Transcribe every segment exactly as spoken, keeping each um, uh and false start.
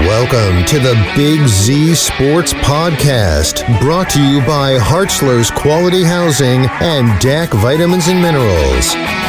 Welcome to the Big Z Sports Podcast, brought to you by Hartzler's Quality Housing and D A C Vitamins and Minerals.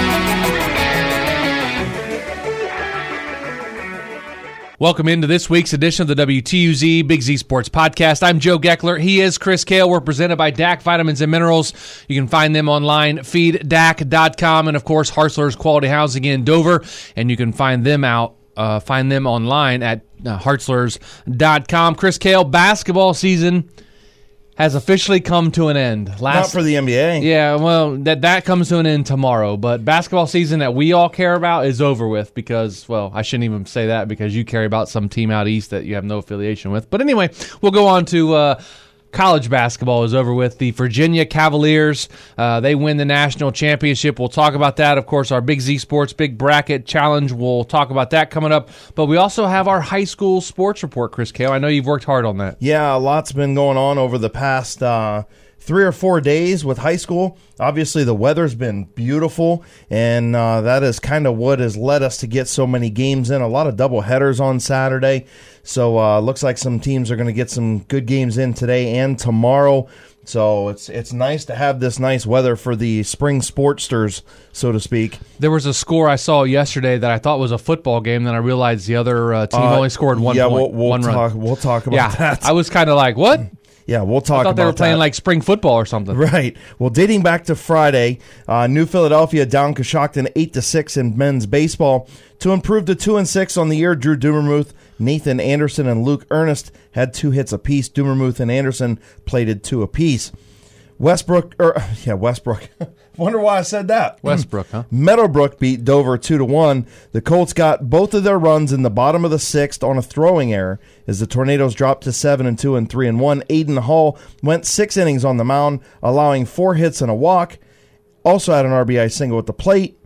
Welcome into this week's edition of the W T U Z Big Z Sports Podcast. I'm Joe Geckler. He is Chris Kale. We're presented by D A C Vitamins and Minerals. You can find them online, feed D A C dot com, and of course, Hartzler's Quality Housing in Dover. And you can find them out, uh, find them online at uh, Hartzlers dot com. Chris Kale, basketball season has officially come to an end. Last, Not for the N B A. Yeah, well, that that comes to an end tomorrow. But basketball season that we all care about is over with because, well, I shouldn't even say that because you care about some team out east that you have no affiliation with. But anyway, we'll go on to uh, college basketball is over with. The Virginia Cavaliers, uh, they win the national championship. We'll talk about that. Of course, our Big Z Sports Big Bracket Challenge, we'll talk about that coming up. But we also have our high school sports report, Chris Kale. I know you've worked hard on that. Yeah, a lot's been going on over the past uh, three or four days with high school. Obviously, the weather's been beautiful, and uh, that is kind of what has led us to get so many games in. A lot of double headers on Saturday. So uh looks like some teams are going to get some good games in today and tomorrow. So it's it's nice to have this nice weather for the spring sportsters, so to speak. There was a score I saw yesterday that I thought was a football game. Then I realized the other uh, team uh, only scored one yeah, point, we'll, we'll one talk, run. We'll talk about yeah, that. I was kind of like, what? Yeah, we'll talk about that. I thought they were playing that. Like spring football or something. Right. Well, dating back to Friday, uh, New Philadelphia down Coshocton eight to six in men's baseball. To improve to two and six on the year, Drew Dumermuth, Nathan Anderson, and Luke Ernest had two hits apiece. Dumermuth and Anderson plated two apiece. Westbrook, or yeah, Westbrook. Wonder why I said that. Westbrook, huh? Meadowbrook beat Dover two to one. The Colts got both of their runs in the bottom of the sixth on a throwing error as the Tornadoes dropped to seven and two and three and one. Aiden Hall went six innings on the mound, allowing four hits and a walk. Also had an R B I single at the plate,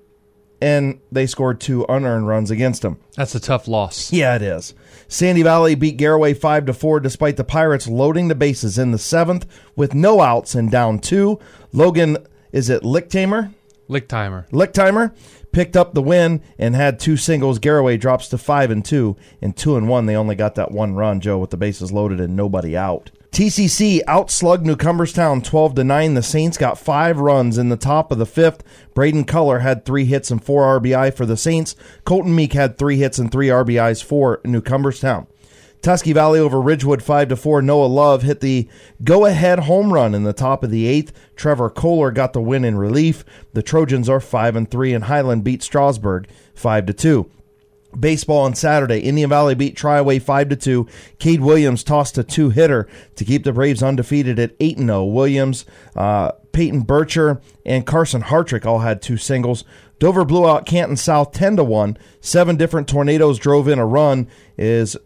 and they scored two unearned runs against him. That's a tough loss. Yeah, it is. Sandy Valley beat Garaway five to four despite the Pirates loading the bases in the seventh with no outs and down two. Logan, is it Lichtheimer? Lichtheimer. Lichtheimer picked up the win and had two singles. Garaway drops to five and two, and two and one. They only got that one run, Joe, with the bases loaded and nobody out. T C C outslugged New Cumberstown twelve to nine. The Saints got five runs in the top of the fifth. Braden Culler had three hits and four R B I for the Saints. Colton Meek had three hits and three R B Is for New Cumberstown. Tusky Valley over Ridgewood five to four. Noah Love hit the go-ahead home run in the top of the eighth. Trevor Kohler got the win in relief. The Trojans are five and three, and Highland beat Strasburg five to two. Baseball on Saturday, Indian Valley beat Triaway five to two. Cade Williams tossed a two-hitter to keep the Braves undefeated at eight and oh. Williams, uh, Peyton Bircher, and Carson Hartrick all had two singles. Dover blew out Canton South ten to one. Seven different Tornadoes drove in a run as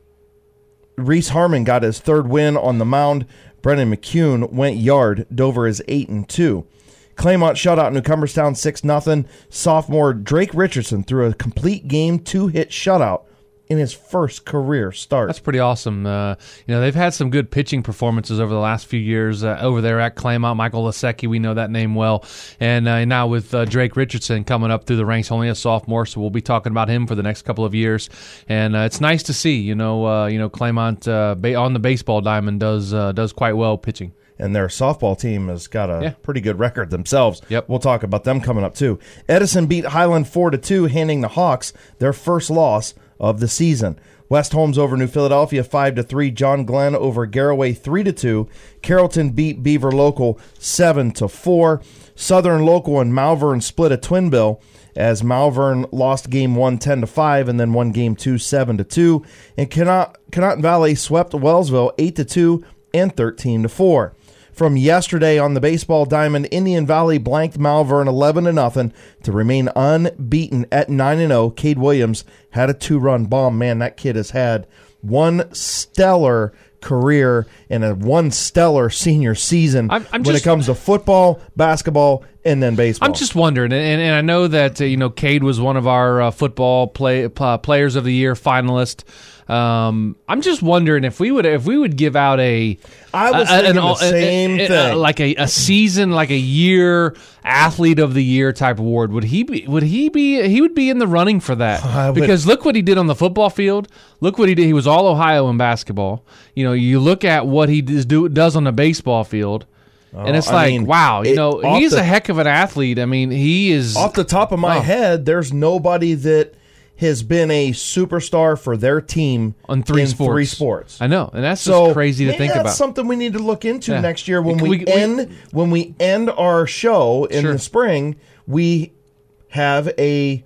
Reese Harmon got his third win on the mound. Brennan McCune went yard. Dover is eight and two. Claymont shut out New Cumberstown six nothing. Sophomore Drake Richardson threw a complete game two-hit shutout in his first career start. That's pretty awesome. Uh, you know, they've had some good pitching performances over the last few years uh, over there at Claymont. Michael Lasecki, we know that name well. And uh, now with uh, Drake Richardson coming up through the ranks, only a sophomore, so we'll be talking about him for the next couple of years. And uh, it's nice to see, you know, uh, you know, Claymont uh, ba- on the baseball diamond does uh, does quite well pitching. And their softball team has got a yeah. pretty good record themselves. Yep. We'll talk about them coming up, too. Edison beat Highland four to two, handing the Hawks their first loss of the season. West Holmes over New Philadelphia five to three. John Glenn over Garaway three to two. Carrollton beat Beaver Local seven to four. Southern Local and Malvern split a twin bill as Malvern lost game one ten to five and then won game two seven to two. And Connaught, Connaught Valley swept Wellsville eight to two and thirteen to four. From yesterday on the baseball diamond, Indian Valley blanked Malvern eleven to nothing to remain unbeaten at nine and oh. Cade Williams had a two-run bomb. Man, that kid has had one stellar career and a one stellar senior season I'm- I'm when just- it comes to football, basketball, and then baseball. I'm just wondering, and, and I know that uh, you know Cade was one of our uh, football play uh, players of the year finalist. Um, I'm just wondering if we would if we would give out a I was a- a- thinking an- the same a- a- thing. like a, a season, like a year athlete of the year type award. Would he be? Would he be? He would be in the running for that I would- because look what he did on the football field. Look what he did. He was all Ohio in basketball. You know, you look at what he does, do, does on the baseball field. And it's I like, mean, wow, you it- know, off he's the- a heck of an athlete. I mean, he is Off the top of my Oh. head, there's nobody that has been a superstar for their team on three in sports. three sports. I know, and that's So just crazy to maybe think that's about. something we need to look into Yeah. next year when We- we, we- end when we end our show in Sure. the spring. We have a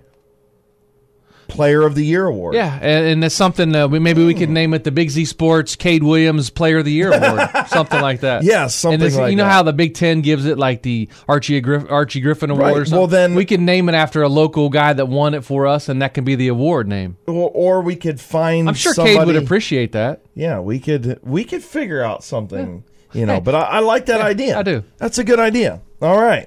Player of the Year award. Yeah, and, and that's something uh, we, maybe we could name it the Big Z Sports Cade Williams Player of the Year Award, something like that. Yes, something and it's- like You know that. how the Big Ten gives it like the Archie Griff- Archie Griffin Award. Right, Or something? well, then- we can name it after a local guy that won it for us, and that can be the award name. Or, or we could find. I'm sure somebody, Cade would appreciate that. Yeah, we could we could figure out something, you know. But I, I like that Yeah, idea. I do. That's a good idea. All right,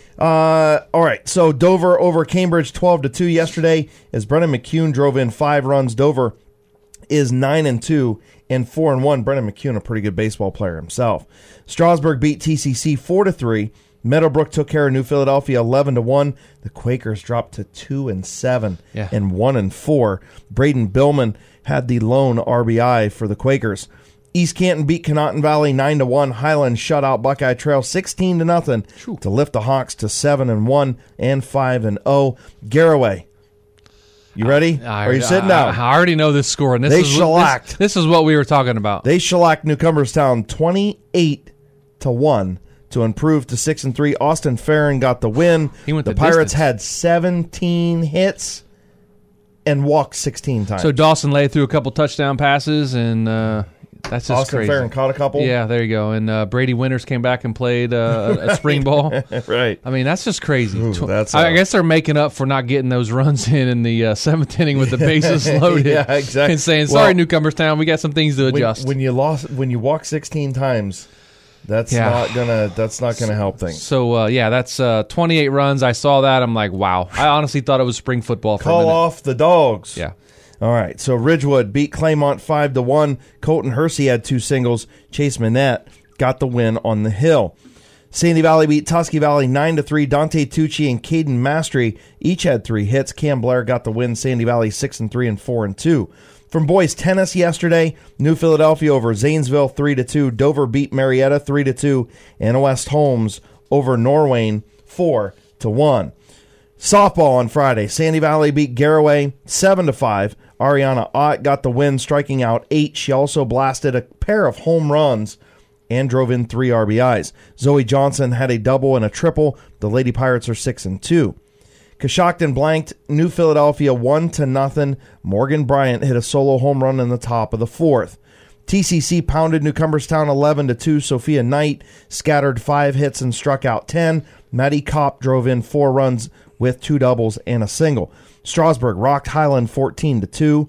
uh, all right. So Dover over Cambridge, twelve to two yesterday, as Brennan McCune drove in five runs. Dover is nine and two and four and one. Brennan McCune, a pretty good baseball player himself. Strasburg beat T C C four to three. Meadowbrook took care of New Philadelphia eleven to one. The Quakers dropped to two and seven Yeah. and one and four. Braden Billman had the lone R B I for the Quakers. East Canton beat Conotton Valley nine to one. Highland shut out Buckeye Trail sixteen to nothing to lift the Hawks to seven and one and five and oh. Garraway, you ready? I, Are you sitting I, down? I already know this score, and this They is shellacked. This, this is what we were talking about. They shellacked New Cumberstown twenty-eight to one to improve to six and three. Austin Farron got the win. He went the the Pirates distance. had seventeen hits and walked sixteen times. So Dawson Lay threw a couple touchdown passes, and uh, that's just Austin crazy. Farron caught a couple. Yeah, there you go. And uh, Brady Winters came back and played uh, a, a spring ball. right. I mean, that's just crazy. Ooh, Tw- that's, I uh, guess they're making up for not getting those runs in in the uh, seventh inning with the bases loaded. Yeah, exactly. And saying, "Sorry, Well, Newcomerstown, we got some things to When, adjust." when you lost, when you walk sixteen times, that's Yeah. not gonna. That's not gonna help things. so uh, yeah, that's uh, twenty-eight runs. I saw that. I'm like, wow. I honestly thought it was spring football for a Call minute. off the dogs. Yeah. All right, so Ridgewood beat Claymont five to one. Colton Hersey had two singles. Chase Manette got the win on the hill. Sandy Valley beat Tusky Valley nine to three. Dante Tucci and Caden Mastery each had three hits. Cam Blair got the win. Sandy Valley six and three and four and two. From boys tennis yesterday, New Philadelphia over Zanesville three to two. Dover beat Marietta three to two, and West Holmes over Norwayne four to one. Softball on Friday, Sandy Valley beat Garraway seven to five. Ariana Ott got the win, striking out eight. She also blasted a pair of home runs and drove in three R B Is. Zoe Johnson had a double and a triple. The Lady Pirates are six and two. Coshocton blanked New Philadelphia one to nothing. Morgan Bryant hit a solo home run in the top of the fourth. T C C pounded New Cumberstown eleven to two. Sophia Knight scattered five hits and struck out ten. Maddie Kopp drove in four runs with two doubles and a single. Strasburg rocked Highland fourteen to two.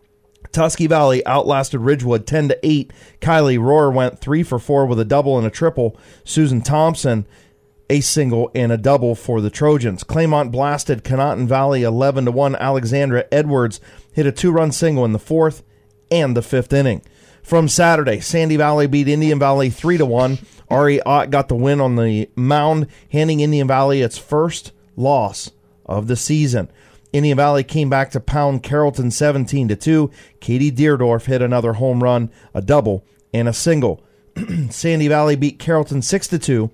Tusky Valley outlasted Ridgewood ten to eight. Kylie Rohr went three for four with a double and a triple. Susan Thompson a single and a double for the Trojans. Claymont blasted Conotton Valley eleven to one. Alexandra Edwards hit a two-run single in the fourth and the fifth inning. From Saturday, Sandy Valley beat Indian Valley three to one. Ari Ott got the win on the mound, handing Indian Valley its first loss of the season. Indian Valley came back to pound Carrollton seventeen to two. Katie Deerdorf hit another home run, a double, and a single. Sandy Valley beat Carrollton six to two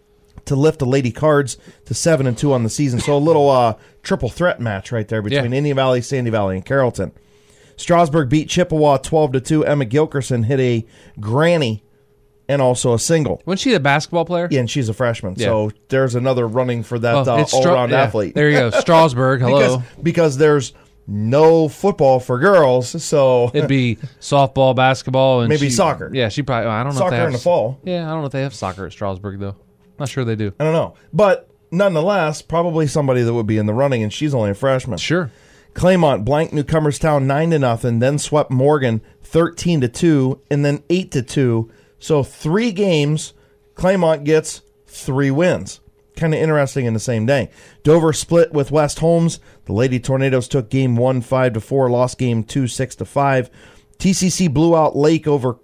to lift the Lady Cards to seven and two on the season. So a little uh, triple threat match right there between Yeah. Indian Valley, Sandy Valley, and Carrollton. Strasburg beat Chippewa twelve to two. Emma Gilkerson hit a granny and also a single. Wasn't she a basketball player? Yeah, and she's a freshman. Yeah. So there's another running for that Well, uh, it's Stra- all-around yeah. athlete. There you go. Strasburg, hello. because, because there's no football for girls, so It'd be softball, basketball, and Maybe she- soccer. Yeah, she probably. I don't know. if they soccer have in the fall. Yeah, I don't know if they have soccer at Strasburg though. Not sure they do. I don't know. But nonetheless, probably somebody that would be in the running, and she's only a freshman. Sure. Claymont blanked Newcomerstown nine to nothing, then swept Morgan thirteen to two, and then eight to two. So three games, Claymont gets three wins. Kind of interesting in the same day. Dover split with West Holmes. The Lady Tornadoes took game one five to four, lost game two six to five. T C C blew out Lake over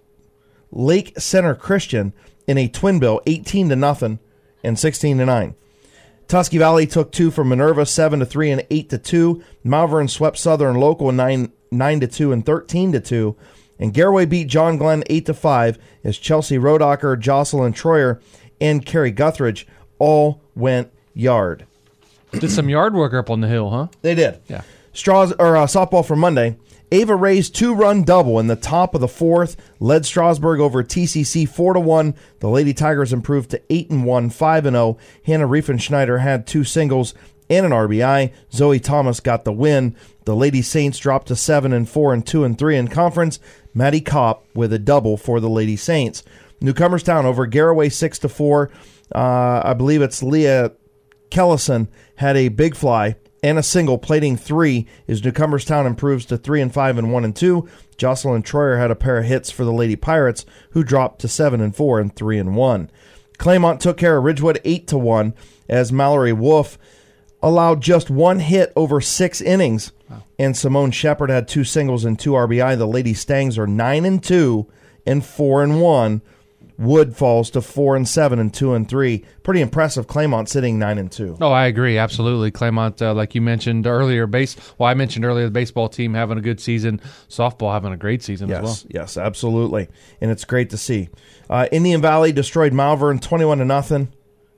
Lake Center Christian in a twin bill, eighteen to nothing and sixteen to nine. Tusky Valley took two from Minerva, seven to three and eight to two. Malvern swept Southern Local nine nine to two and thirteen to two. And Garraway beat John Glenn eight to five as Chelsea Rodacher, Jocelyn Troyer, and Carrie Guthridge all went yard. Did some yard work up on the hill, huh? They did. Yeah. Straws or uh, softball for Monday. Ava Ray's two-run double in the top of the fourth led Strasburg over T C C four to one. The Lady Tigers improved to eight and one, five and oh. Hannah Riefenschneider had two singles and an R B I. Zoe Thomas got the win. The Lady Saints dropped to seven and four and two and three in conference. Maddie Kopp with a double for the Lady Saints. Newcomerstown over Garraway six to four. Uh, I believe it's Leah Kellison had a big fly and a single, plating three, as Newcomerstown improves to three and five and one and two. Jocelyn Troyer had a pair of hits for the Lady Pirates, who dropped to seven and four and three and one. Claymont took care of Ridgewood eight to one, as Mallory Wolf allowed just one hit over six innings, wow. and Simone Shepard had two singles and two R B I. The Lady Stangs are nine and two and four and one. Wood falls to four and seven and two and three. Pretty impressive. Claymont sitting nine and two. Oh, I agree absolutely. Claymont, uh, like you mentioned earlier, base. Well, I mentioned earlier the baseball team having a good season, softball having a great season yes, as well. Yes, absolutely, and it's great to see. Uh, Indian Valley destroyed Malvern twenty-one to nothing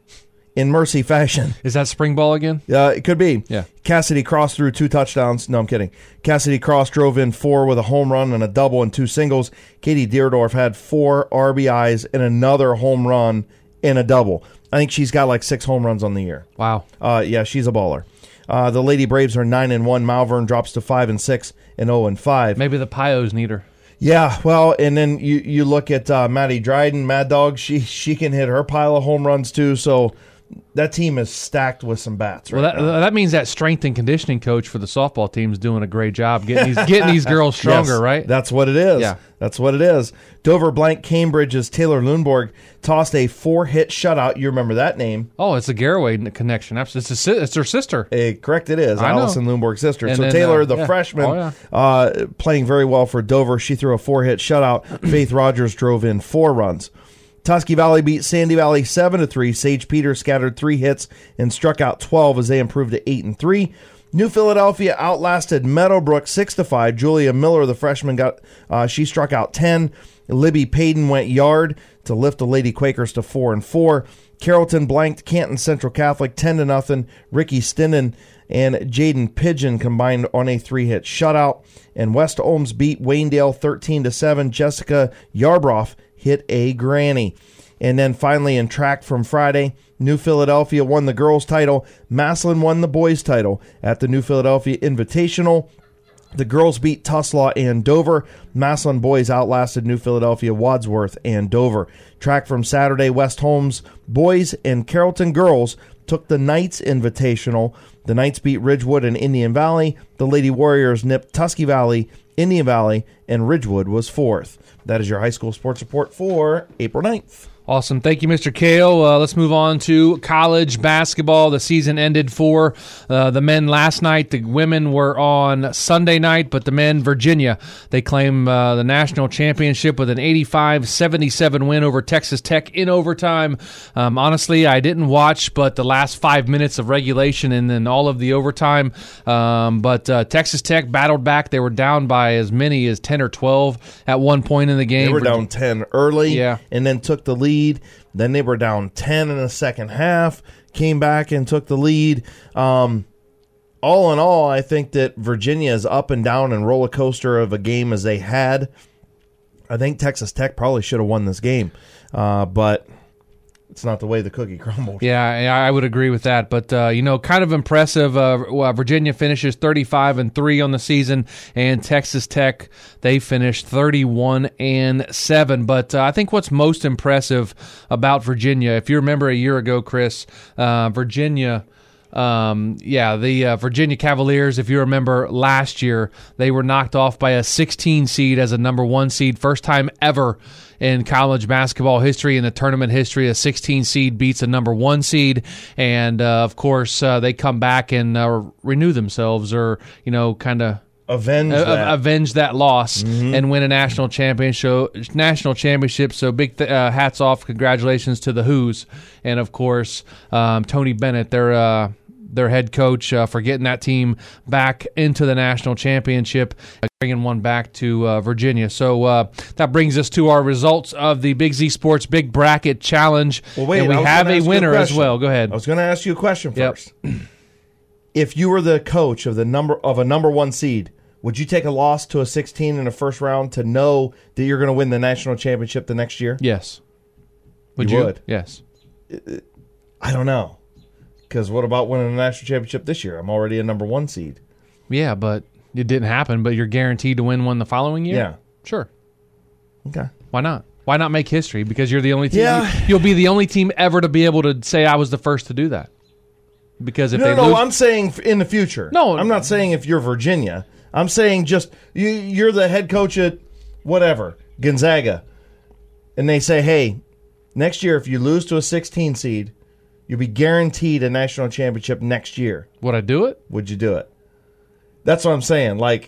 in mercy fashion. Is that spring ball again? Uh, it could be. Yeah. Cassidy Cross threw two touchdowns. No, I'm kidding. Cassidy Cross drove in four with a home run and a double and two singles. Katie Deerdorf had four R B Is and another home run and a double. I think she's got like six home runs on the year. Wow. Uh, yeah, she's a baller. Uh, the Lady Braves are nine and one. Malvern drops to five and six and zero and five. Maybe the Pios need her. Yeah, well, and then you you look at uh, Maddie Dryden, Mad Dog. She she can hit her pile of home runs too. So that team is stacked with some bats. Right well, that, now. that means that strength and conditioning coach for the softball team is doing a great job getting these getting these girls stronger, yes, right? That's what it is. Yeah. That's what it is. Dover blank Cambridge's Taylor Lundborg tossed a four-hit shutout. You remember that name. Oh, it's a Garraway connection. It's, a, it's her sister. Uh, correct it is. I Allison know. Lundborg's sister. And so then, Taylor, uh, the yeah. freshman, oh, yeah. uh, playing very well for Dover. She threw a four-hit shutout. Faith Rogers drove in four runs. Tusky Valley beat Sandy Valley seven to three. Sage Peters scattered three hits and struck out twelve as they improved to eight and three. New Philadelphia outlasted Meadowbrook six to five. Julia Miller, the freshman, got uh, she struck out ten. Libby Payton went yard to lift the Lady Quakers to four and four. Carrollton blanked Canton Central Catholic ten to nothing. Ricky Stinnen and Jaden Pigeon combined on a three-hit shutout. And West Olms beat Waynedale thirteen to seven. Jessica Yarbrough hit a granny. And then finally in track from Friday, New Philadelphia won the girls' title. Massillon won the boys' title at the New Philadelphia Invitational. The girls beat Tuslaw and Dover. Massillon boys outlasted New Philadelphia, Wadsworth, and Dover. Track from Saturday, West Holmes boys and Carrollton girls took the Knights Invitational. The Knights beat Ridgewood and Indian Valley. The Lady Warriors nipped Tusky Valley, Indian Valley, and Ridgewood was fourth. That is your high school sports report for April ninth. Awesome. Thank you, Mister Kale. Uh, let's move on to college basketball. The season ended for uh, the men last night. The women were on Sunday night, but the men, Virginia, they claim uh, the national championship with an eighty-five seventy-seven win over Texas Tech in overtime. Um, honestly, I didn't watch but the last five minutes of regulation and then all of the overtime. Um, but uh, Texas Tech battled back. They were down by as many as ten or twelve at one point in the game. They were down ten early yeah. and then took the lead. Then they were down ten in the second half, came back and took the lead. Um, all in all, I think that Virginia is up and down and roller coaster of a game as they had. I think Texas Tech probably should have won this game, uh, but it's not the way the cookie crumbled. Yeah, yeah, I would agree with that. But, uh, you know, kind of impressive. Uh, well, Virginia finishes thirty-five and three on the season, and Texas Tech, they finished thirty-one and seven. But uh, I think what's most impressive about Virginia, if you remember a year ago, Chris, uh, Virginia Um, yeah, the uh, Virginia Cavaliers, if you remember last year, they were knocked off by a sixteen seed as a number one seed. First time ever in college basketball history, in the tournament history, a sixteen seed beats a number one seed. And, uh, of course, uh, they come back and uh, renew themselves or, you know, kind of Avenge uh, that. avenge that loss mm-hmm. and win a national championship. National championship. So big th- uh, hats off, congratulations to the Hoos, and of course um, Tony Bennett, their uh, their head coach, uh, for getting that team back into the national championship, uh, bringing one back to uh, Virginia. So uh, that brings us to our results of the Big Z Sports Big Bracket Challenge. Well, wait, and we I was have gonna a ask you a winner as question. well. Go ahead. I was going to ask you a question Yep. first. If you were the coach of the number of a number one seed, would you take a loss to a sixteen in the first round to know that you're going to win the national championship the next year? Yes. Would You you? would? Yes. I don't know. Because what about winning the national championship this year? I'm already a number one seed. Yeah, but it didn't happen. But you're guaranteed to win one the following year? Yeah. Sure. Okay. Why not? Why not make history? Because you're the only team. Yeah. You'll be the only team ever to be able to say I was the first to do that. Because if No, they no, lose, I'm saying f- in the future. No. I'm not saying if you're Virginia. I'm saying just you, you're the head coach at whatever, Gonzaga, and they say, hey, next year if you lose to a sixteen seed, you'll be guaranteed a national championship next year. would I do it? Would you do it? That's what I'm saying. Like,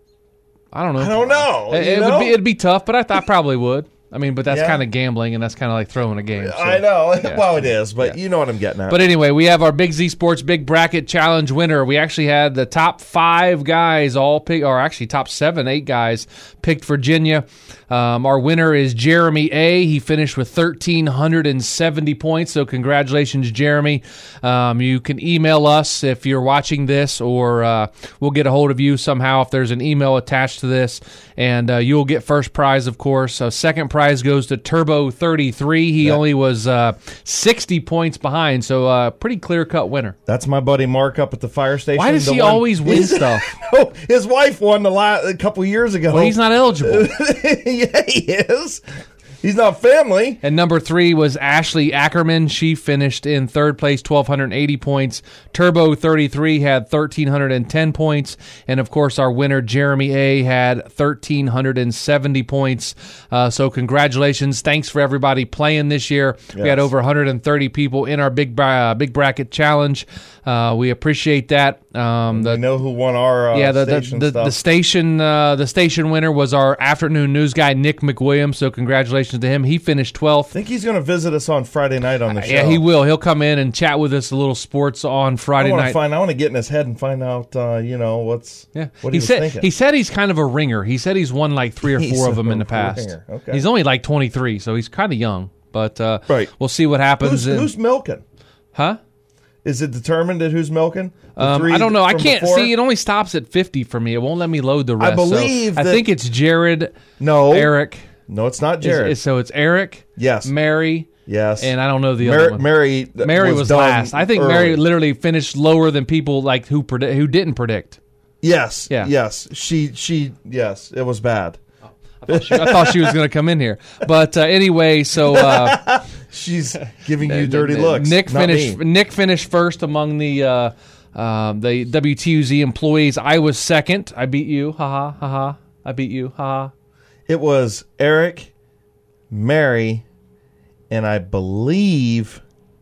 I don't know. I don't know. It, you it know? would be. It'd be tough, but I, th- I probably would. I mean, but that's Yeah. kind of gambling, and that's kind of like throwing a game. So. I know. yeah. Well, it is, but Yeah. you know what I'm getting at. But anyway, we have our Big Z Sports Big Bracket Challenge winner. We actually had the top five guys all pick, or actually top seven, eight guys picked Virginia. Um, our winner is Jeremy A. He finished with one thousand three hundred seventy points, so congratulations, Jeremy. Um, you can email us if you're watching this, or uh, we'll get a hold of you somehow if there's an email attached to this, and uh, you'll get first prize, of course. Uh, second prize goes to Turbo thirty-three. He Yeah. only was uh, sixty points behind, so uh, pretty clear-cut winner. That's my buddy Mark up at the fire station. Why does the he one- always win He's- stuff? No, his wife won the la- a couple years ago. Well, he's not eligible. Yeah, he is. He's not family. And number three was Ashley Ackerman. She finished in third place, one thousand two hundred eighty points. Turbo thirty-three had one thousand three hundred ten points. And, of course, our winner, Jeremy A., had one thousand three hundred seventy points. Uh, so congratulations. Thanks for everybody playing this year. We had Yes. over one hundred thirty people in our Big, bra- uh, big Bracket Challenge. Uh, we appreciate that. Um, the, I know who won our uh, yeah, the the, station the, stuff. the station uh, the station winner was our afternoon news guy, Nick McWilliams. So congratulations to him. He finished twelfth. I think he's going to visit us on Friday night on the show. Yeah, he will. He'll come in and chat with us a little sports on I Friday want to night. find. I want to get in his head and find out. Uh, you know what's yeah, what he, he was said thinking. he said he's kind of a ringer. He said he's won like three or He's four of them a in the past. ringer. Okay. He's only like twenty-three, so he's kind of young. But uh, Right. we'll see what happens. who's, in- who's milking? huh? Is it determined at who's milking? The Um, three I don't know. I from can't before? see. It only stops at fifty for me. It won't let me load the rest. believe So I that- think it's Jared, No, Eric. no, it's not Is- Jared. is- so it's Eric, yes, Mary, yes, and I don't know the Mary. other one. Mary, th- Mary was, done last. I think early. Mary literally finished lower than people like who predi- who didn't predict. Yes, Yeah. yes. She, she, yes. It was bad. I thought she was going to come in here, but uh, anyway, so uh, She's giving you dirty looks. Nick not finished. me. Nick finished first among the uh, um, the W T U Z employees. I was second. I beat you. Ha ha ha ha. I beat you. Ha ha. It was Eric, Mary, and I believe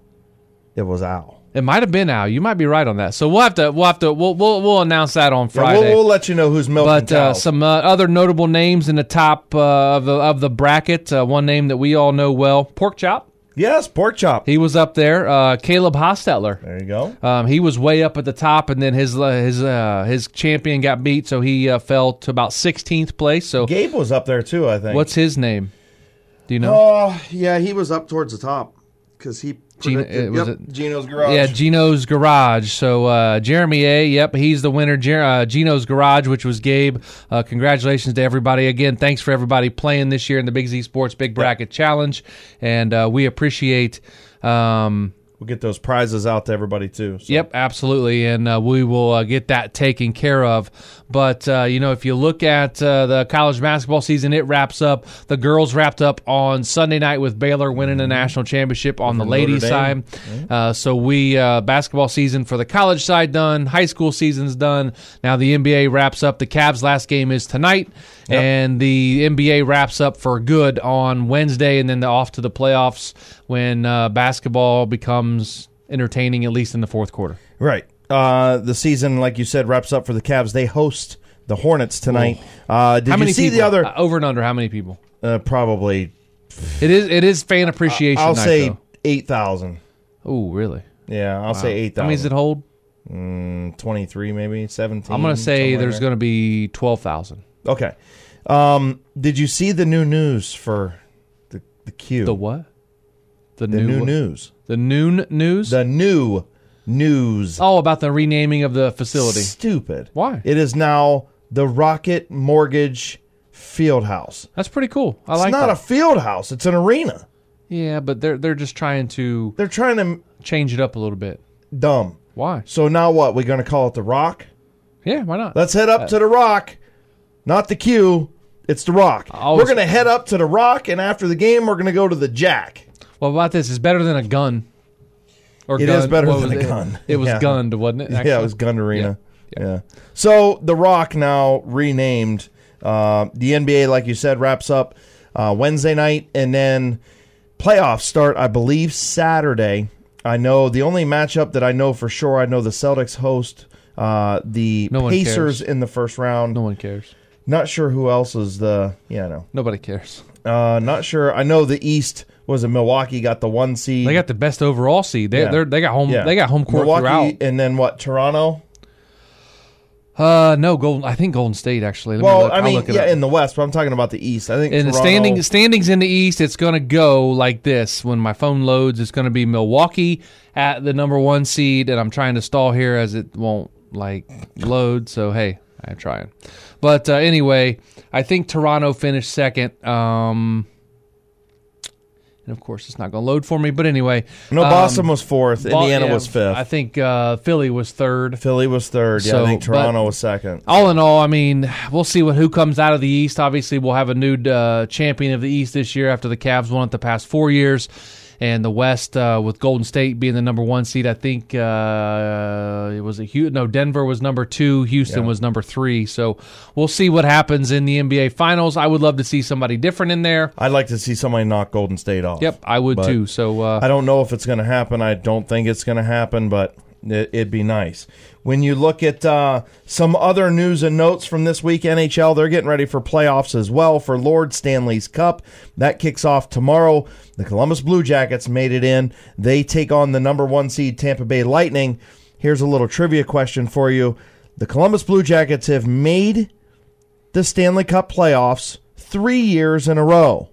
it was Al. It might have been Al. You might be right on that. So we'll have to. We'll have to. We'll we'll, we'll announce that on Yeah, Friday. we'll, we'll let you know who's milking But uh, cows. some uh, other notable names in the top uh, of the of the bracket. Uh, one name that we all know well, Pork Chop. Yes, pork chop. He was up there. Uh, Caleb Hostetler. There you go. Um, he was way up at the top, and then his uh, his uh, his champion got beat, so he uh, fell to about sixteenth place. So Gabe was up there too, I think. what's his name? Do you know? Oh, yeah, he was up towards the top because he Gino- predicted. it- was yep, it- Gino's Garage. Yeah, Gino's Garage. So uh, Jeremy A., yep, he's the winner. Jer- uh, Gino's Garage, which was Gabe. Uh, congratulations to everybody. Again, thanks for everybody playing this year in the Big Z Sports Big Bracket Challenge. And uh, we appreciate um, we'll get those prizes out to everybody too. So. Yep, absolutely, and uh, we will uh, get that taken care of. But, uh, you know, if you look at uh, the college basketball season, it wraps up. The girls wrapped up on Sunday night with Baylor winning the national championship on With the ladies' side. Mm-hmm. Uh, so we, uh, basketball season for the college side done. High school season's done. Now the N B A wraps up. The Cavs' last game is tonight. Yep. And the N B A wraps up for good on Wednesday, and then they're off to the playoffs when uh, basketball becomes entertaining, at least in the fourth quarter. Right. Uh, the season, like you said, wraps up for the Cavs. They host the Hornets tonight. Uh, did how you many see people? the other? Uh, over and under, how many people? Uh, probably. It is It is fan appreciation I'll night, say eight thousand. Oh, really? Yeah, I'll Wow. say eight thousand. How many does it hold? Mm, twenty-three, maybe seventeen. I'm going to say something there's like going to be twelve thousand. that. Okay. Um, did you see the new news for the the Q? The what? The, The new, new what? news. The noon news? The new news. oh, about the renaming of the facility. Stupid. Why? It is now the Rocket Mortgage Fieldhouse. That's pretty cool. I It's like not that. a field house. It's an arena. yeah, but they're they're just trying to They're trying to change it up a little bit. dumb. Why? So now what? We're going to call it the Rock? Yeah, why not? Let's head up to the Rock. Not the Q. It's the Rock. I always- We're going to head up to the Rock, and after the game, we're going to go to the Jack. Well, about this, it's better than a gun. Or It gun, is better what than was a it? gun. It was Yeah. gunned, wasn't it? Yeah, actually? it was Gun Arena. Yeah. Yeah. So the Rock now renamed. Uh, the N B A, like you said, wraps up uh, Wednesday night, and then playoffs start, I believe, Saturday. I know the only matchup that I know for sure, I know the Celtics host uh, the No one Pacers cares. in the first round. No one cares. Not sure who else is the, yeah, no. Nobody cares. Uh, not sure. I know the East was it Milwaukee got the one seed. They got the best overall seed. They Yeah. they're, they got home. Yeah. They got home court Milwaukee, throughout. and then what? Toronto. Uh, no, Golden. I think Golden State actually. Let me Well, look. I I'll mean, look it yeah, up. in the West, but I'm talking about the East. I think In the Toronto, standing standings in the East, it's going to go like this. When my phone loads, it's going to be Milwaukee at the number one seed, and I'm trying to stall here as it won't like load. So hey, I'm trying. But uh, anyway, I think Toronto finished second. Um, and of course, it's not going to load for me. But anyway, No, um, Boston was fourth. Bo- Indiana yeah, was fifth. I think uh, Philly was third. Philly was third. Yeah, So, I think Toronto but- was second. All in all, I mean, we'll see what who comes out of the East. Obviously, we'll have a new uh, champion of the East this year after the Cavs won it the past four years. And the West, uh, with Golden State being the number one seed, I think uh, it was a Hu- no Denver was number two, Houston Yeah. was number three. So we'll see what happens in the N B A Finals. I would love to see somebody different in there. I'd like to see somebody knock Golden State off. Yep, I would But too. So uh, I don't know if it's going to happen. I don't think it's going to happen, but it, it'd be nice. When you look at uh, some other news and notes from this week, N H L, they're getting ready for playoffs as well for Lord Stanley's Cup. That kicks off tomorrow. The Columbus Blue Jackets made it in. They take on the number one seed Tampa Bay Lightning. Here's a little trivia question for you. The Columbus Blue Jackets have made the Stanley Cup playoffs three years in a row.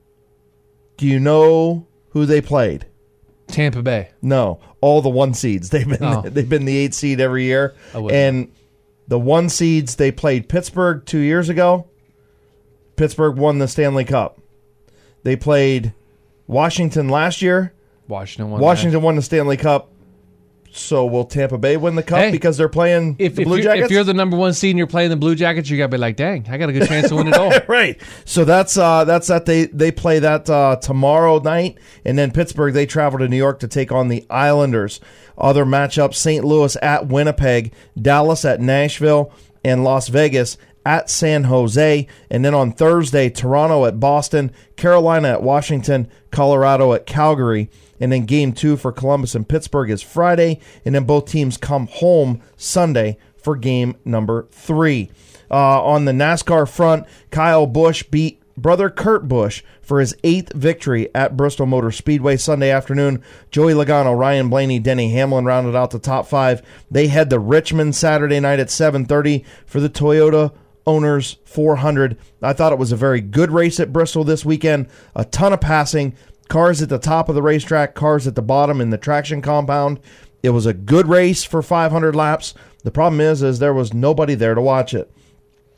Do you know who they played? Tampa Bay. No, all the one seeds. They've been Oh. they've been the eight seed every year, I wouldn't and the one seeds they played Pittsburgh two years ago. Pittsburgh won the Stanley Cup. They played Washington last year. Washington won. Washington won the Stanley Cup. So will Tampa Bay win the cup Hey, because they're playing If, the if, Blue you're, Jackets? if you're the number one seed and you're playing the Blue Jackets, you got to be like, dang, I got a good chance to win it all. Right. So that's uh, that's that they they play that uh, tomorrow night, and then Pittsburgh they travel to New York to take on the Islanders. Other matchups: Saint Louis at Winnipeg, Dallas at Nashville, and Las Vegas at San Jose. And then on Thursday, Toronto at Boston, Carolina at Washington, Colorado at Calgary. And then game two for Columbus and Pittsburgh is Friday. And then both teams come home Sunday for game number three. Uh, on the NASCAR front, Kyle Busch beat brother Kurt Busch for his eighth victory at Bristol Motor Speedway Sunday afternoon. Joey Logano, Ryan Blaney, Denny Hamlin rounded out the top five. They head to Richmond Saturday night at seven thirty for the Toyota Owners four hundred. I thought it was a very good race at Bristol this weekend. A ton of passing. Cars at the top of the racetrack, cars at the bottom in the traction compound. It was a good race for five hundred laps. The problem is, is there was nobody there to watch it.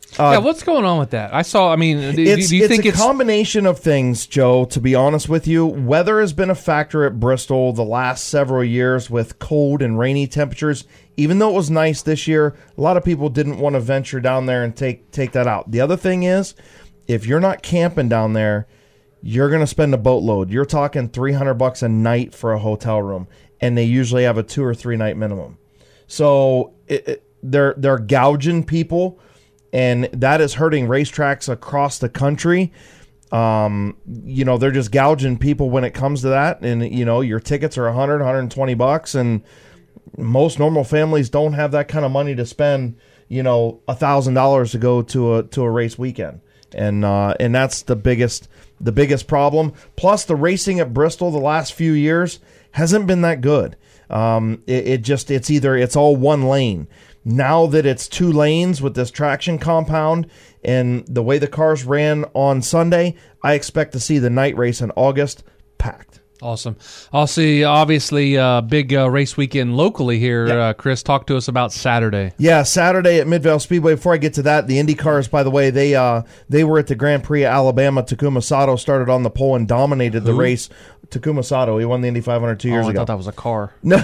Uh, yeah, what's going on with that? I saw. I mean, do, it's, do you it's think a it's combination of things, Joe? To be honest with you, weather has been a factor at Bristol the last several years with cold and rainy temperatures. Even though it was nice this year, a lot of people didn't want to venture down there and take take that out. The other thing is, if you're not camping down there, you're going to spend a boatload. You're talking three hundred bucks a night for a hotel room, and they usually have a two or three night minimum. So it, it, they're they're gouging people. And that is hurting racetracks across the country. Um, you know, they're just gouging people when it comes to that. And, you know, your tickets are one hundred, one hundred twenty bucks. And most normal families don't have that kind of money to spend, you know, one thousand dollars to go to a to a race weekend. And uh, and that's the biggest the biggest problem. Plus, the racing at Bristol the last few years hasn't been that good. Um, it, it just it's either it's all one lane. Now that it's two lanes with this traction compound and the way the cars ran on Sunday, I expect to see the night race in August packed. Awesome. I'll see, obviously, uh, big uh, race weekend locally here. Yep. Uh, Chris, talk to us about Saturday. Yeah, Saturday at Midvale Speedway. Before I get to that, the Indy cars, by the way, they uh, they were at the Grand Prix of Alabama. Takuma Sato started on the pole and dominated Who? the race. Takuma Sato, he won the Indy five hundred two years oh, I ago. thought that was a car. No,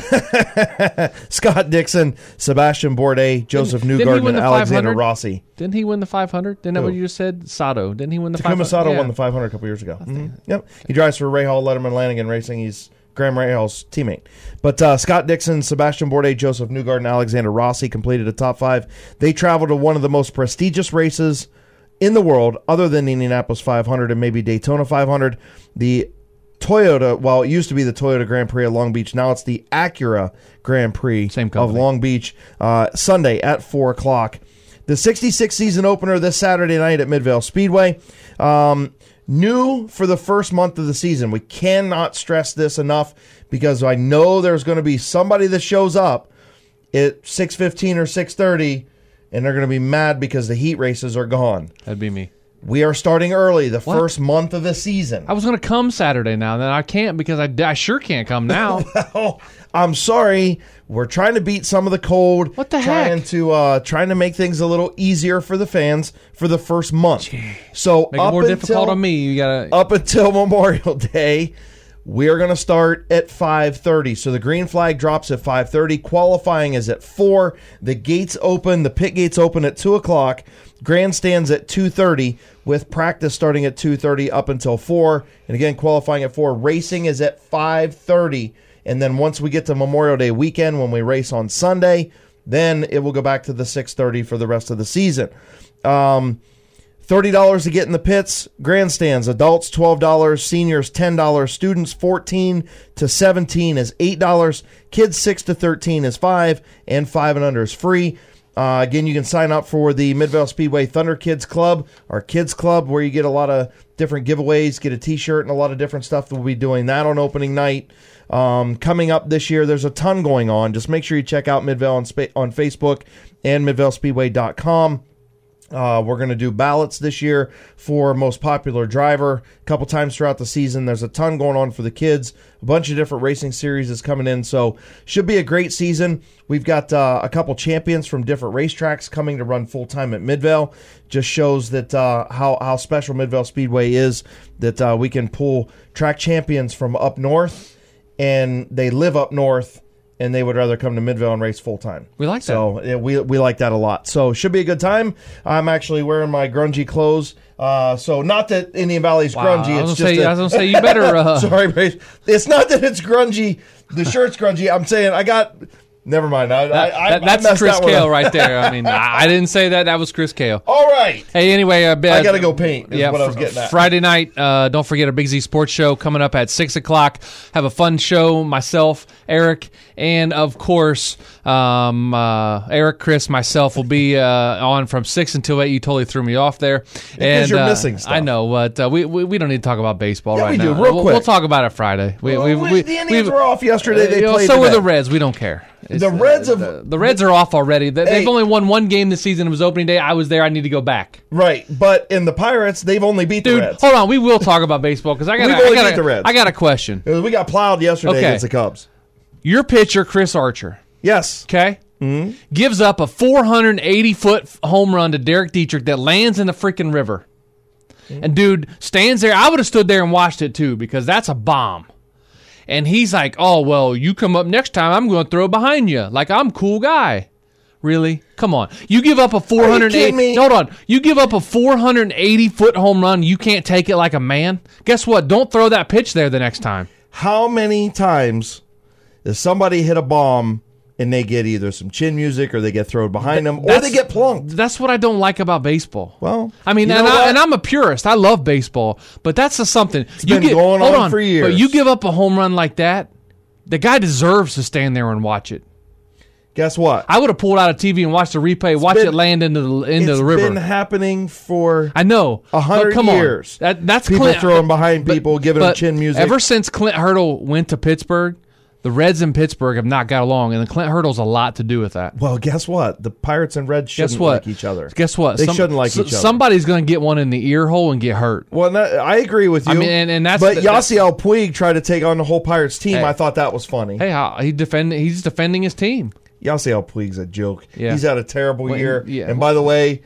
Scott Dixon, Sebastian Bourdais, Joseph Didn't- didn't he Newgarden, win and the Alexander five hundred? Rossi. Didn't he win the five hundred? Didn't that Who? what you just said? Sato. Didn't he win the five hundred? Takuma Sato yeah. won the five hundred a couple years ago. Mhm. Yep, he drives for Ray Hall, Letterman, Lanigan Racing. He's Graham Rahall's teammate. But uh, Scott Dixon, Sebastian Bourdais, Joseph Newgarden, and Alexander Rossi completed a top five. They traveled to one of the most prestigious races in the world, other than the Indianapolis five hundred and maybe Daytona five hundred. The Toyota, well, it used to be the Toyota Grand Prix of Long Beach. Now it's the Acura Grand Prix Same of company. Long Beach. Uh, Sunday at four o'clock. The sixty-six season opener this Saturday night at Midvale Speedway. Um, new for the first month of the season. We cannot stress this enough because I know there's going to be somebody that shows up at six fifteen or six thirty, and they're going to be mad because the heat races are gone. That'd be me. We are starting early, the What? first month of the season. I was going to come Saturday now, then I can't because I, I sure can't come now. Oh, I'm sorry. We're trying to beat some of the cold. What the trying heck? to uh, trying to make things a little easier for the fans for the first month. So Make up it more until, difficult on me. You got to. Up until Memorial Day, we are going to start at five thirty. So the green flag drops at five thirty. Qualifying is at four. The gates open. The pit gates open at two o'clock. Grandstands at two thirty with practice starting at two thirty up until four. And again, qualifying at four. Racing is at five thirty. And then once we get to Memorial Day weekend, when we race on Sunday, then it will go back to the six thirty for the rest of the season. Um, thirty dollars to get in the pits. Grandstands, adults twelve dollars, seniors ten dollars, students fourteen to seventeen is eight dollars, kids six to thirteen is five dollars, and five and under is free. Uh, again, you can sign up for the Midvale Speedway Thunder Kids Club, our kids club, where you get a lot of different giveaways, get a t-shirt and a lot of different stuff. We'll be doing that on opening night. Um, coming up this year, there's a ton going on. Just make sure you check out Midvale on, Spa- on Facebook and midvale speedway dot com. Uh, we're going to do ballots this year for most popular driver a couple times throughout the season. There's a ton going on for the kids. A bunch of different racing series is coming in, so should be a great season. We've got uh, a couple champions from different racetracks coming to run full-time at Midvale. Just shows that uh, how, how special Midvale Speedway is, that uh, we can pull track champions from up north, and they live up north, and they would rather come to Midvale and race full-time. We like that. So yeah, we we like that a lot. So should be a good time. I'm actually wearing my grungy clothes. Uh, so not that Indian Valley's Wow, grungy. I was It's gonna just say, a- I was gonna say you better. Uh, Sorry, Brace. It's not that it's grungy. The shirt's grungy. I'm saying I got... Never mind. I, that- I, that- I that's messed Chris that one Kale up. right there. I mean, I, I didn't say that. That was Chris Kale. All right. Hey, anyway, uh, I got to go paint is yeah, what I was fr- getting at. Friday night, uh, don't forget our Big Z Sports Show coming up at six o'clock. Have a fun show, myself, Eric, and of course, um, uh, Eric, Chris, myself will be uh, on from six until eight. You totally threw me off there. And you're uh, missing stuff. I know, but uh, we, we we don't need to talk about baseball Yeah, right we now. do, real we'll, quick. we'll talk about it Friday. We, Well, we, we- we, the Indians we- were off yesterday. They you know, played so were today. the Reds. We don't care. It's, The Reds uh, have- the, the Reds are off already. They, Hey. They've only won one game this season. It was opening day. I was there. I need to go back. Right, but in the Pirates, they've only beat Dude, the Reds. hold on. We will talk about baseball because I got We've I only got beat the Reds. I got a question. We got plowed yesterday Okay. against the Cubs. Your pitcher, Chris Archer. Yes. Okay, Mm-hmm. gives up a four hundred eighty foot home run to Derek Dietrich that lands in the freaking river. Mm-hmm. And dude stands there. I would have stood there and watched it too because that's a bomb. And he's like, oh, well, you come up next time, I'm going to throw it behind you. Like, I'm a cool guy. Really? Come on. You give up a four hundred eighty Hold on. You give up a four hundred eighty foot home run, you can't take it like a man? Guess what? Don't throw that pitch there the next time. How many times does somebody hit a bomb and they get either some chin music or they get thrown behind them or they get plunked? That's what I don't like about baseball. Well, I mean, you and, know I, and I'm a purist. I love baseball, but that's just something. It's been going hold on on for years. But you give up a home run like that, the guy deserves to stand there and watch it. Guess what? I would have pulled out a T V and watched the replay, watch been, it land into the into the river. It's been happening for I know a hundred years. On. That, that's people Clint, throwing behind but, people, giving but them chin music. Ever since Clint Hurdle went to Pittsburgh, the Reds in Pittsburgh have not got along, and Clint Hurdle's a lot to do with that. Well, guess what? The Pirates and Reds shouldn't guess what? like each other. Guess what? They Some, shouldn't like so, each other. Somebody's going to get one in the ear hole and get hurt. Well, that, I agree with you. I mean, and, and that's but the, Yasiel Puig tried to take on the whole Pirates team. Hey. I thought that was funny. Hey, how, he defend, he's defending his team. Yasiel Puig's a joke. Yeah. He's had a terrible Well, year. yeah. And by the way,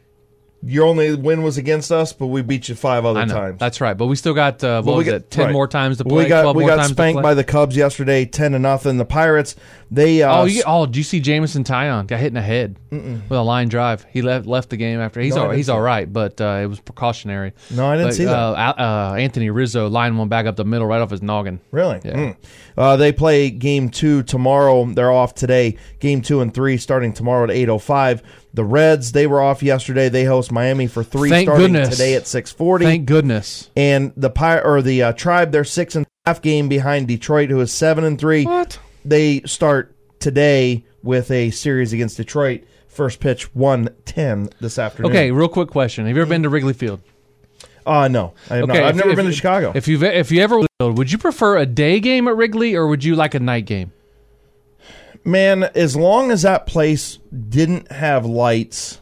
your only win was against us, but we beat you five other I know. times. That's right. But we still got, uh, what Well, we was got- it, ten right. more times to Well, play, we got twelve we more got times to spanked play. by the Cubs yesterday, ten to nothing. The Pirates, they uh, Oh, you, oh, did you see Jamison Tyon got hit in the head Mm-mm. with a line drive? He left left the game after. He's No, I all, didn't he's see all that. right, but uh, it was precautionary. No, I didn't but, see that. Uh, uh, Anthony Rizzo lined one back up the middle right off his noggin. Really? Yeah. Mm. Uh, they play game two tomorrow. They're off today. Game two and three starting tomorrow at eight oh five. The Reds, they were off yesterday. They host Miami for three Thank starting goodness. today at six forty. Thank goodness. And the Pi- or the uh, Tribe, they're six and a half game behind Detroit, who is seven and three. What? They start today with a series against Detroit. First pitch one ten this afternoon. Okay, real quick question. Have you ever been to Wrigley Field? Uh, no, I have Okay, not. I've if- never if- been to Chicago. If you've if you ever would you prefer a day game at Wrigley or would you like a night game? Man, as long as that place didn't have lights,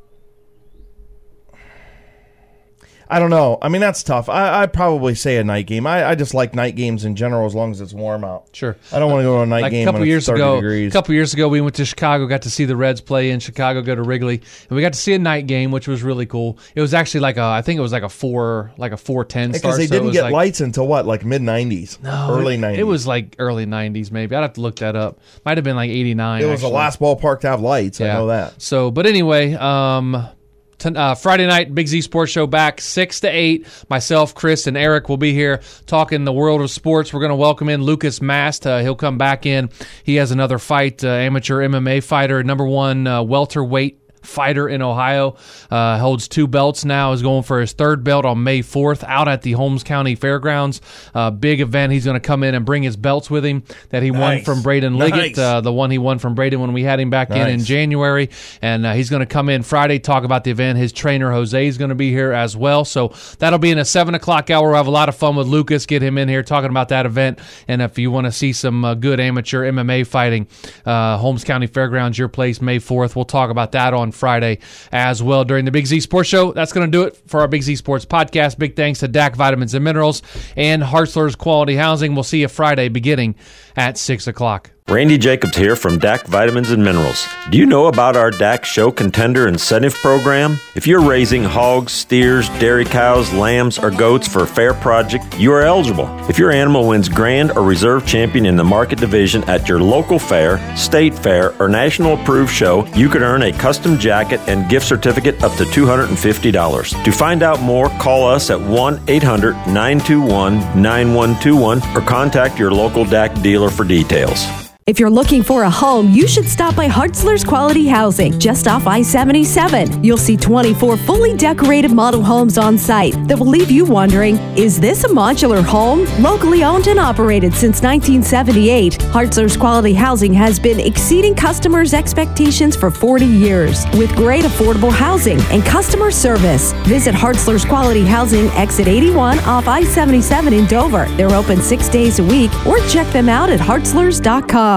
I don't know. I mean, that's tough. I, I'd probably say a night game. I, I just like night games in general as long as it's warm out. Sure. I don't want to go to a night Like a game couple when years it's thirty ago, degrees. a couple years ago, we went to Chicago, got to see the Reds play in Chicago, go to Wrigley, and we got to see a night game, which was really cool. It was actually like a, I think it was like a four, like a four ten start. Because they so it didn't was get like, lights until what, like mid nineties, no, early it- nineties. It was like early nineties, maybe. I'd have to look that up. Might have been like eighty-nine. It was actually. the last ballpark to have lights. I know that. So, but anyway, um, t- uh, Friday night, Big Z Sports Show back six to eight. Myself, Chris, and Eric will be here talking the world of sports. We're going to welcome in Lucas Mast. Uh, he'll come back in. He has another fight, uh, amateur M M A fighter, number one uh, welterweight fighter in Ohio, uh, holds two belts now, is going for his third belt on May fourth out at the Holmes County Fairgrounds. Uh, big event. He's going to come in and bring his belts with him that he won Nice. from Braden Liggett, Nice. uh, the one he won from Braden when we had him back in in Nice. January. And uh, he's going to come in Friday, talk about the event. His trainer, Jose, is going to be here as well. So that'll be in a seven o'clock hour. We'll have a lot of fun with Lucas, get him in here talking about that event. And if you want to see some uh, good amateur M M A fighting, uh, Holmes County Fairgrounds, your place, May fourth. We'll talk about that on Friday as well during the Big Z Sports Show. That's going to do it for our Big Z Sports podcast. Big thanks to D A C Vitamins and Minerals and Hartzler's Quality Housing. We'll see you Friday beginning at six o'clock. Randy Jacobs here from D A C Vitamins and Minerals. Do you know about our D A C Show Contender Incentive Program? If you're raising hogs, steers, dairy cows, lambs, or goats for a fair project, you are eligible. If your animal wins Grand or Reserve Champion in the market division at your local fair, state fair, or national approved show, you could earn a custom jacket and gift certificate up to two hundred fifty dollars. To find out more, call us at one eight hundred nine two one nine one two one or contact your local D A C dealer for details. If you're looking for a home, you should stop by Hartzler's Quality Housing, just off I seventy-seven. You'll see twenty-four fully decorated model homes on site that will leave you wondering, is this a modular home? Locally owned and operated since nineteen seventy-eight, Hartzler's Quality Housing has been exceeding customers' expectations for forty years with great affordable housing and customer service. Visit Hartzler's Quality Housing, exit eighty-one off I seventy-seven in Dover. They're open six days a week, or check them out at hartzlers dot com.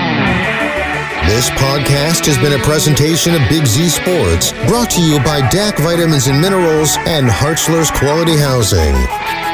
This podcast has been a presentation of Big Z Sports, brought to you by D A C Vitamins and Minerals and Hartzler's Quality Housing.